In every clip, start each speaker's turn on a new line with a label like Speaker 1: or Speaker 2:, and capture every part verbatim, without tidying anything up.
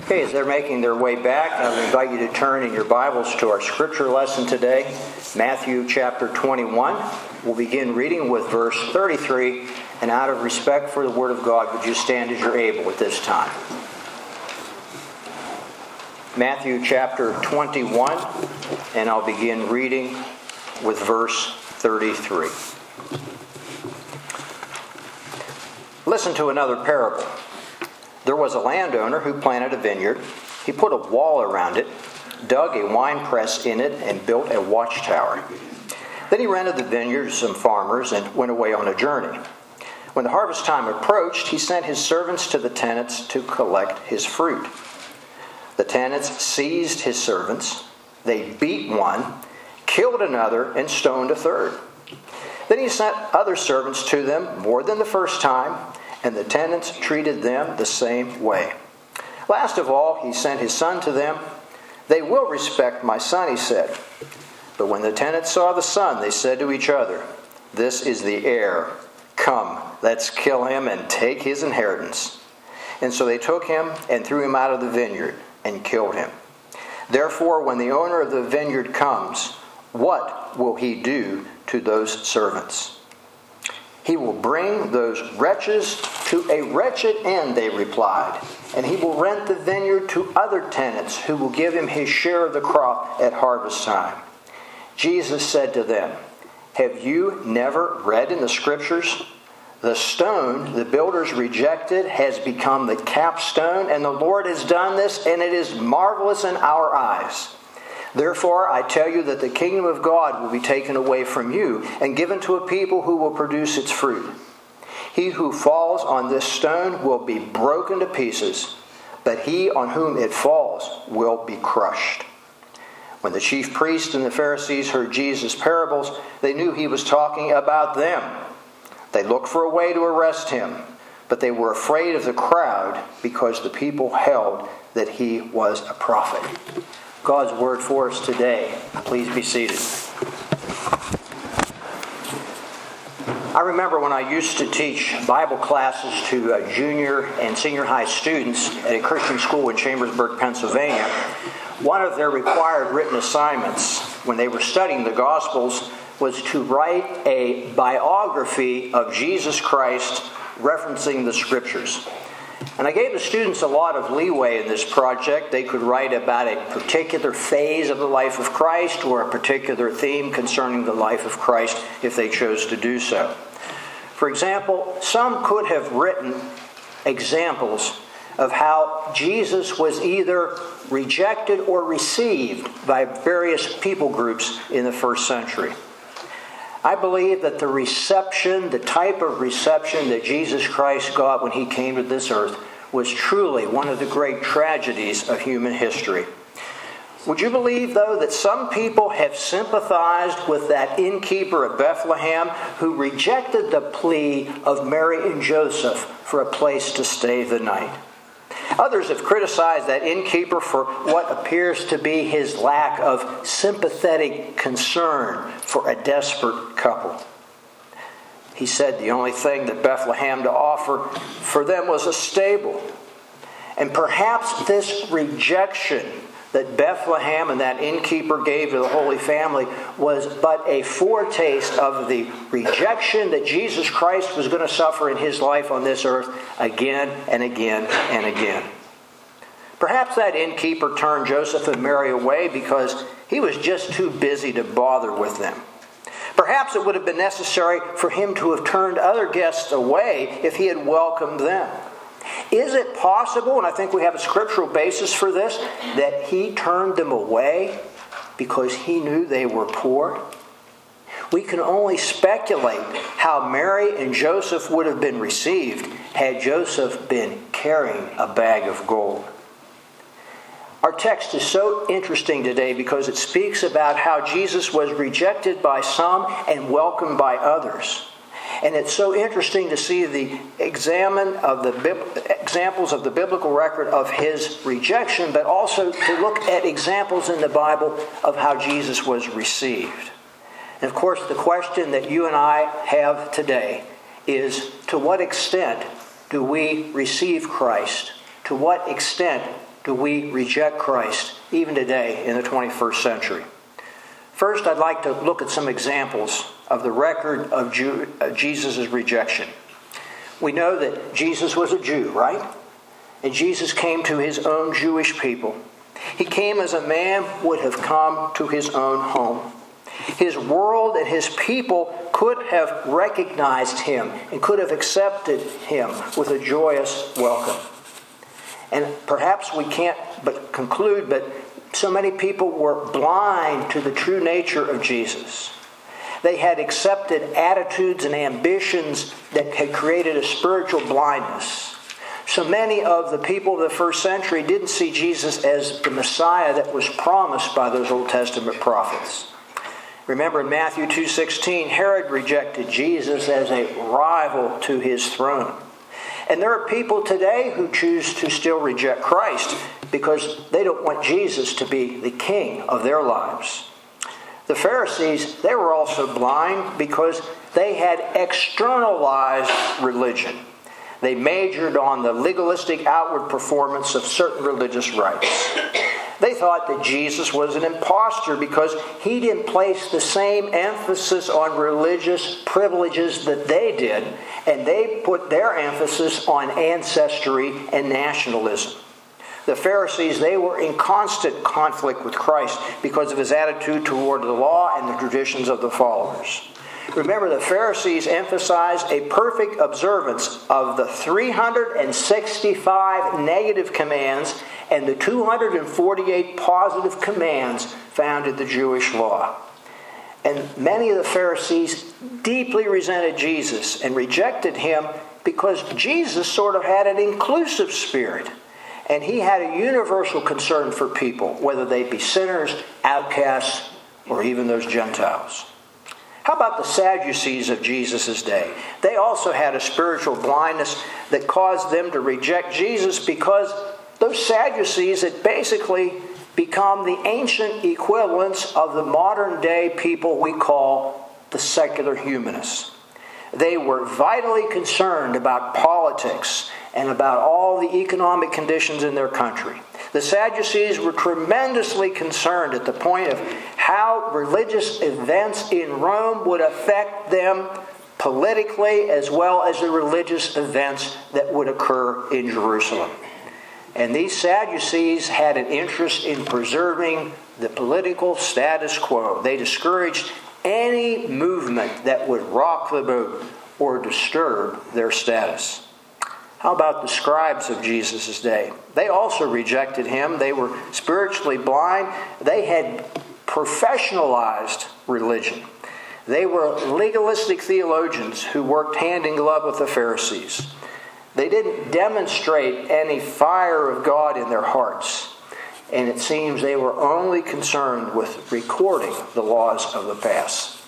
Speaker 1: Okay, as they're making their way back, I would invite you to turn in your Bibles to our scripture lesson today, Matthew chapter twenty-one. We'll begin reading with verse thirty-three, and out of respect for the Word of God, would you stand as you're able at this time? Matthew chapter twenty-one, and I'll begin reading with verse thirty-three. Listen to another parable. There was a landowner who planted a vineyard. He put a wall around it, dug a winepress in it, and built a watchtower. Then he rented the vineyard to some farmers and went away on a journey. When the harvest time approached, he sent his servants to the tenants to collect his fruit. The tenants seized his servants. They beat one, killed another, and stoned a third. Then he sent other servants to them more than the first time, and the tenants treated them the same way. Last of all, he sent his son to them. They will respect my son, he said. But when the tenants saw the son, they said to each other, "This is the heir. Come, let's kill him and take his inheritance." And so they took him and threw him out of the vineyard and killed him. Therefore, when the owner of the vineyard comes, what will he do to those servants? He will bring those wretches to a wretched end, they replied, and he will rent the vineyard to other tenants who will give him his share of the crop at harvest time. Jesus said to them, "Have you never read in the Scriptures? The stone the builders rejected has become the capstone, and the Lord has done this, and it is marvelous in our eyes. Therefore, I tell you that the kingdom of God will be taken away from you and given to a people who will produce its fruit. He who falls on this stone will be broken to pieces, but he on whom it falls will be crushed." When the chief priests and the Pharisees heard Jesus' parables, they knew he was talking about them. They looked for a way to arrest him, but they were afraid of the crowd because the people held that he was a prophet. God's word for us today. Please be seated. I remember when I used to teach Bible classes to uh, junior and senior high students at a Christian school in Chambersburg, Pennsylvania. One of their required written assignments when they were studying the Gospels was to write a biography of Jesus Christ referencing the Scriptures. And I gave the students a lot of leeway in this project. They could write about a particular phase of the life of Christ or a particular theme concerning the life of Christ if they chose to do so. For example, some could have written examples of how Jesus was either rejected or received by various people groups in the first century. I believe that the reception, the type of reception that Jesus Christ got when he came to this earth was truly one of the great tragedies of human history. Would you believe, though, that some people have sympathized with that innkeeper of Bethlehem who rejected the plea of Mary and Joseph for a place to stay the night? Others have criticized that innkeeper for what appears to be his lack of sympathetic concern for a desperate couple. He said the only thing that Bethlehem to offer for them was a stable. And perhaps this rejection that Bethlehem and that innkeeper gave to the Holy Family was but a foretaste of the rejection that Jesus Christ was going to suffer in his life on this earth again and again and again. Perhaps that innkeeper turned Joseph and Mary away because he was just too busy to bother with them. Perhaps it would have been necessary for him to have turned other guests away if he had welcomed them. Is it possible, and I think we have a scriptural basis for this, that he turned them away because he knew they were poor? We can only speculate how Mary and Joseph would have been received had Joseph been carrying a bag of gold. Our text is so interesting today because it speaks about how Jesus was rejected by some and welcomed by others. And it's so interesting to see the examine of the examples of the biblical record of his rejection, but also to look at examples in the Bible of how Jesus was received. And of course, the question that you and I have today is, to what extent do we receive Christ? To what extent do we reject Christ even today in the twenty-first century? First, I'd like to look at some examples of the record of Jew, uh, Jesus' rejection. We know that Jesus was a Jew, right? And Jesus came to his own Jewish people. He came as a man would have come to his own home. His world and his people could have recognized him and could have accepted him with a joyous welcome. And perhaps we can't but conclude, but so many people were blind to the true nature of Jesus. They had accepted attitudes and ambitions that had created a spiritual blindness. So many of the people of the first century didn't see Jesus as the Messiah that was promised by those Old Testament prophets. Remember in Matthew two sixteen, Herod rejected Jesus as a rival to his throne. And there are people today who choose to still reject Christ because they don't want Jesus to be the king of their lives. The Pharisees, they were also blind because they had externalized religion. They majored on the legalistic outward performance of certain religious rites. They thought that Jesus was an impostor because he didn't place the same emphasis on religious privileges that they did, and they put their emphasis on ancestry and nationalism. The Pharisees, they were in constant conflict with Christ because of his attitude toward the law and the traditions of the followers. Remember, the Pharisees emphasized a perfect observance of the three hundred sixty-five negative commands and the two hundred forty-eight positive commands found in the Jewish law. And many of the Pharisees deeply resented Jesus and rejected him because Jesus sort of had an inclusive spirit. And he had a universal concern for people, whether they be sinners, outcasts, or even those Gentiles. How about the Sadducees of Jesus' day? They also had a spiritual blindness that caused them to reject Jesus because those Sadducees had basically become the ancient equivalents of the modern day people we call the secular humanists. They were vitally concerned about politics and about all the economic conditions in their country. The Sadducees were tremendously concerned at the point of how religious events in Rome would affect them politically as well as the religious events that would occur in Jerusalem. And these Sadducees had an interest in preserving the political status quo. They discouraged any movement that would rock the boat or disturb their status. How about the scribes of Jesus' day? They also rejected him. They were spiritually blind. They had professionalized religion. They were legalistic theologians who worked hand in glove with the Pharisees. They didn't demonstrate any fire of God in their hearts. And it seems they were only concerned with recording the laws of the past.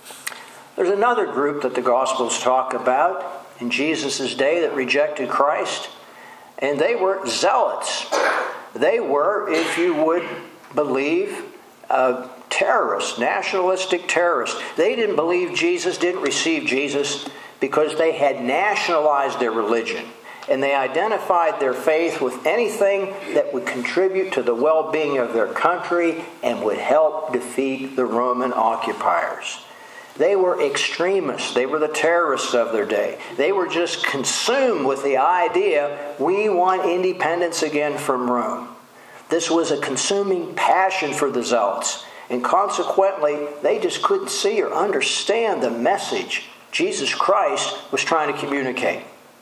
Speaker 1: There's another group that the Gospels talk about in Jesus' day that rejected Christ, and they were zealots. They were, if you would believe, uh, terrorists, nationalistic terrorists. They didn't believe Jesus, didn't receive Jesus because they had nationalized their religion, and they identified their faith with anything that would contribute to the well-being of their country and would help defeat the Roman occupiers. They were extremists. They were the terrorists of their day. They were just consumed with the idea, we want independence again from Rome. This was a consuming passion for the zealots. And consequently, they just couldn't see or understand the message Jesus Christ was trying to communicate.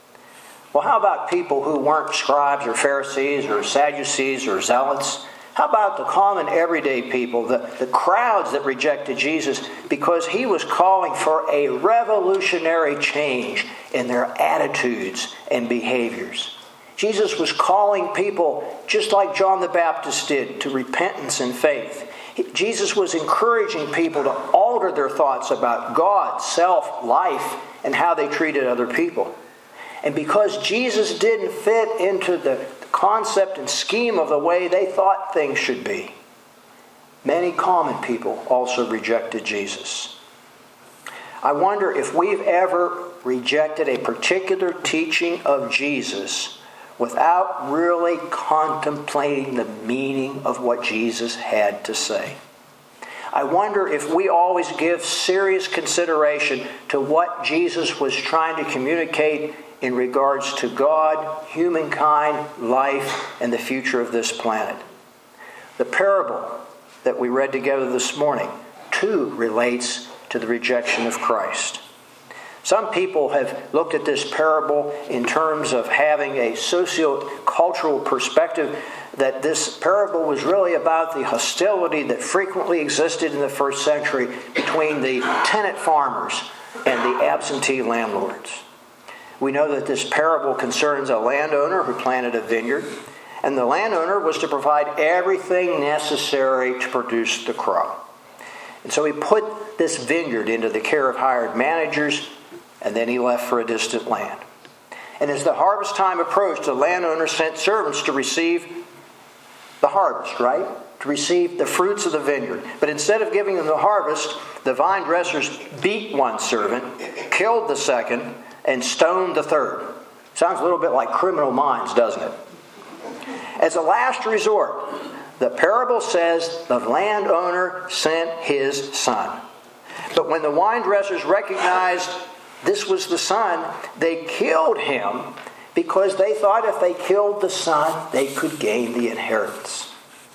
Speaker 1: Well, how about people who weren't scribes or Pharisees or Sadducees or zealots? How about the common everyday people, the, the crowds that rejected Jesus because he was calling for a revolutionary change in their attitudes and behaviors? Jesus was calling people, just like John the Baptist did, to repentance and faith. Jesus was encouraging people to alter their thoughts about God, self, life, and how they treated other people. And because Jesus didn't fit into the concept and scheme of the way they thought things should be, many common people also rejected Jesus. I wonder if we've ever rejected a particular teaching of Jesus without really contemplating the meaning of what Jesus had to say. I wonder if we always give serious consideration to what Jesus was trying to communicate in regards to God, humankind, life, and the future of this planet. The parable that we read together this morning, too, relates to the rejection of Christ. Some people have looked at this parable in terms of having a socio-cultural perspective that this parable was really about the hostility that frequently existed in the first century between the tenant farmers and the absentee landlords. We know that this parable concerns a landowner who planted a vineyard, and the landowner was to provide everything necessary to produce the crop. And so he put this vineyard into the care of hired managers, and then he left for a distant land. And as the harvest time approached, the landowner sent servants to receive the harvest, right? To receive the fruits of the vineyard. But instead of giving them the harvest, the vine dressers beat one servant, killed the second, and stoned the third. Sounds a little bit like Criminal Minds, doesn't it? As a last resort, the parable says the landowner sent his son. But when the wine dressers recognized this was the son, they killed him because they thought if they killed the son, they could gain the inheritance.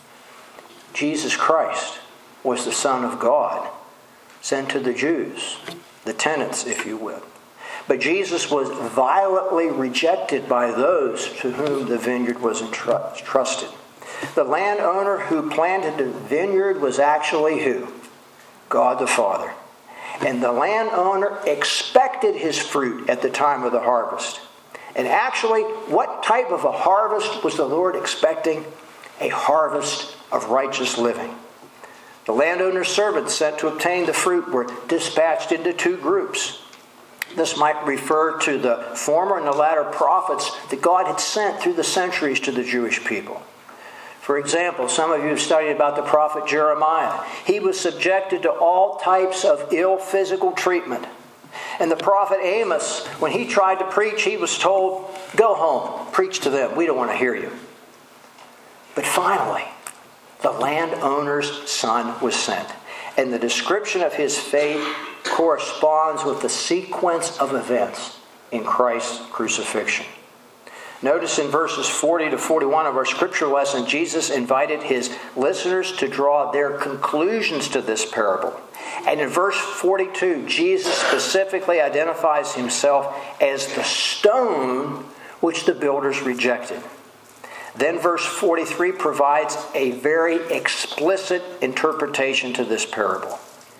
Speaker 1: Jesus Christ was the Son of God, sent to the Jews, the tenants, if you will. But Jesus was violently rejected by those to whom the vineyard was entrusted. The landowner who planted the vineyard was actually who? God the Father. And the landowner expected his fruit at the time of the harvest. And actually, what type of a harvest was the Lord expecting? A harvest of righteous living. The landowner's servants sent to obtain the fruit were dispatched into two groups. This might refer to the former and the latter prophets that God had sent through the centuries to the Jewish people. For example, some of you have studied about the prophet Jeremiah. He was subjected to all types of ill physical treatment. And the prophet Amos, when he tried to preach, he was told, "Go home, preach to them. We don't want to hear you." But finally, the landowner's son was sent. And the description of his fate corresponds with the sequence of events in Christ's crucifixion. Notice in verses forty to forty-one of our scripture lesson, Jesus invited his listeners to draw their conclusions to this parable. And in verse forty-two, Jesus specifically identifies himself as the stone which the builders rejected. Then verse forty-three provides a very explicit interpretation to this parable.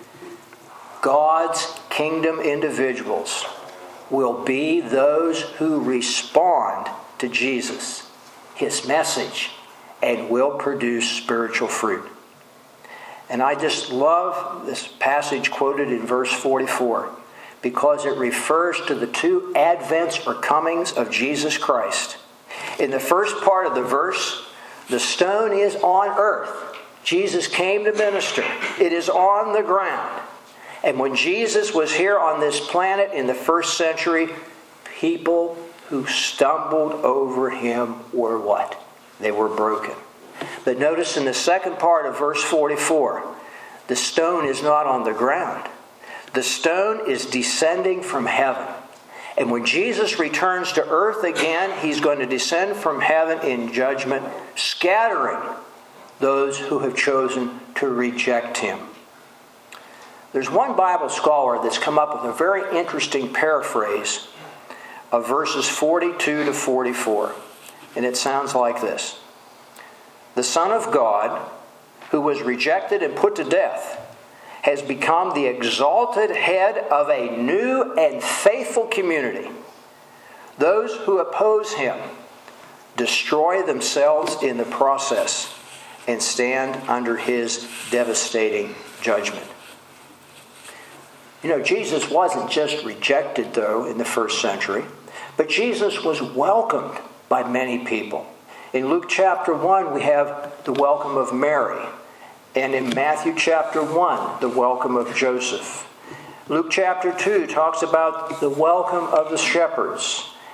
Speaker 1: God's kingdom individuals will be those who respond to Jesus, his message, and will produce spiritual fruit. And I just love this passage quoted in verse forty-four because it refers to the two advents or comings of Jesus Christ. In the first part of the verse, the stone is on earth. Jesus came to minister. It is on the ground. And when Jesus was here on this planet in the first century, people who stumbled over him were what? They were broken. But notice in the second part of verse forty-four, the stone is not on the ground. The stone is descending from heaven. And when Jesus returns to earth again, he's going to descend from heaven in judgment, scattering those who have chosen to reject him. There's one Bible scholar that's come up with a very interesting paraphrase of verses forty-two to forty-four. And it sounds like this. The Son of God, who was rejected and put to death, has become the exalted head of a new and faithful community. Those who oppose him destroy themselves in the process and stand under his devastating judgment. You know, Jesus wasn't just rejected, though, in the first century, but Jesus was welcomed by many people. In Luke chapter one, we have the welcome of Mary. And in Matthew chapter one, the welcome of Joseph. Luke chapter two talks about the welcome of the shepherds.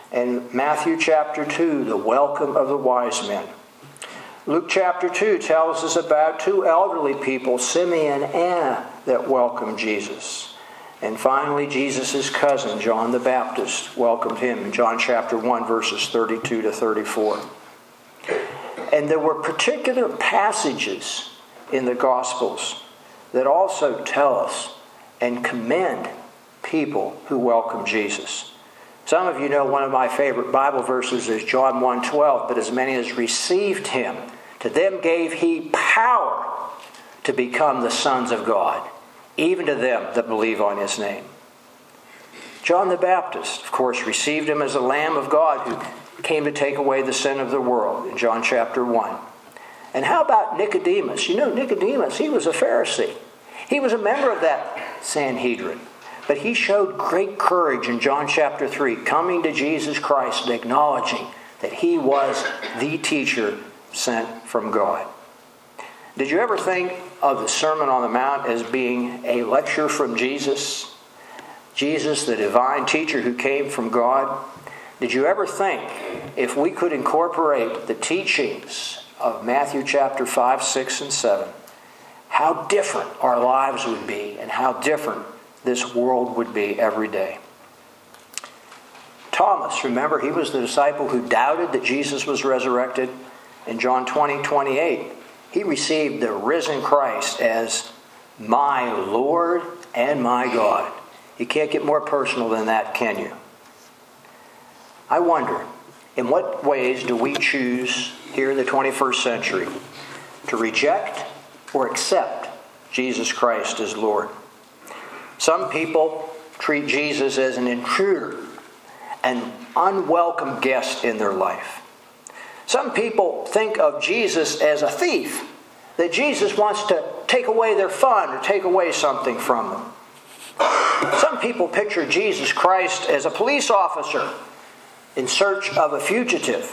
Speaker 1: And Matthew chapter two, the welcome of the wise men. Luke chapter two tells us about two elderly people, Simeon and Anna, that welcomed Jesus. And finally, Jesus' cousin, John the Baptist, welcomed him in John chapter one, verses thirty-two to thirty-four. And there were particular passages in the Gospels that also tell us and commend people who welcome Jesus. Some of you know one of my favorite Bible verses is John one twelve, but as many as received him, to them gave he power to become the sons of God, even to them that believe on his name. John the Baptist, of course, received him as the Lamb of God who came to take away the sin of the world in John chapter one. And how about Nicodemus? You know, Nicodemus, he was a Pharisee. He was a member of that Sanhedrin. But he showed great courage in John chapter three, coming to Jesus Christ and acknowledging that he was the teacher sent from God. Did you ever think of the Sermon on the Mount as being a lecture from Jesus? Jesus, the divine teacher who came from God? Did you ever think if we could incorporate the teachings of Matthew chapter five, six, and seven, how different our lives would be and how different this world would be every day? Thomas, remember, he was the disciple who doubted that Jesus was resurrected. In John twenty, twenty-eight, he received the risen Christ as my Lord and my God. You can't get more personal than that, can you? I wonder, in what ways do we choose here in the twenty-first century to reject or accept Jesus Christ as Lord? Some people treat Jesus as an intruder, an unwelcome guest in their life. Some people think of Jesus as a thief, that Jesus wants to take away their fun or take away something from them. Some people picture Jesus Christ as a police officer in search of a fugitive.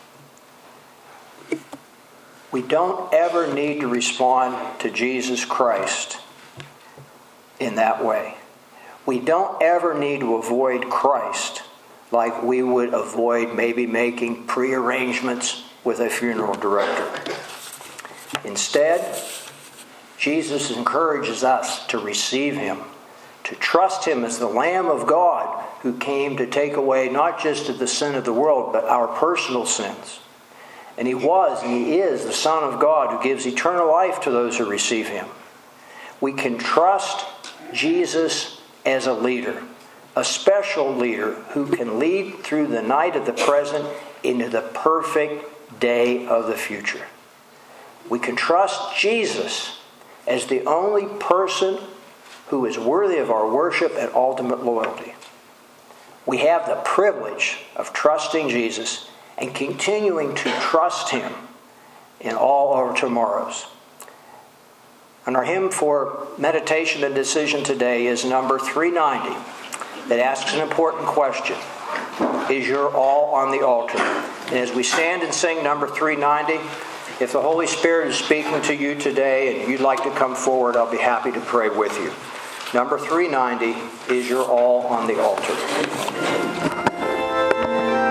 Speaker 1: We don't ever need to respond to Jesus Christ in that way. We don't ever need to avoid Christ like we would avoid maybe making pre-arrangements with a funeral director. Instead, Jesus encourages us to receive him, to trust him as the Lamb of God who came to take away not just the sin of the world, but our personal sins. And he was and he is the Son of God who gives eternal life to those who receive him. We can trust Jesus as a leader, a special leader who can lead through the night of the present into the perfect day of the future. We can trust Jesus as the only person who is worthy of our worship and ultimate loyalty. We have the privilege of trusting Jesus and continuing to trust him in all our tomorrows. And our hymn for meditation and decision today is number three ninety. That asks an important question. Is your all on the altar? And as we stand and sing number three ninety, if the Holy Spirit is speaking to you today and you'd like to come forward, I'll be happy to pray with you. Number three ninety, is your all on the altar?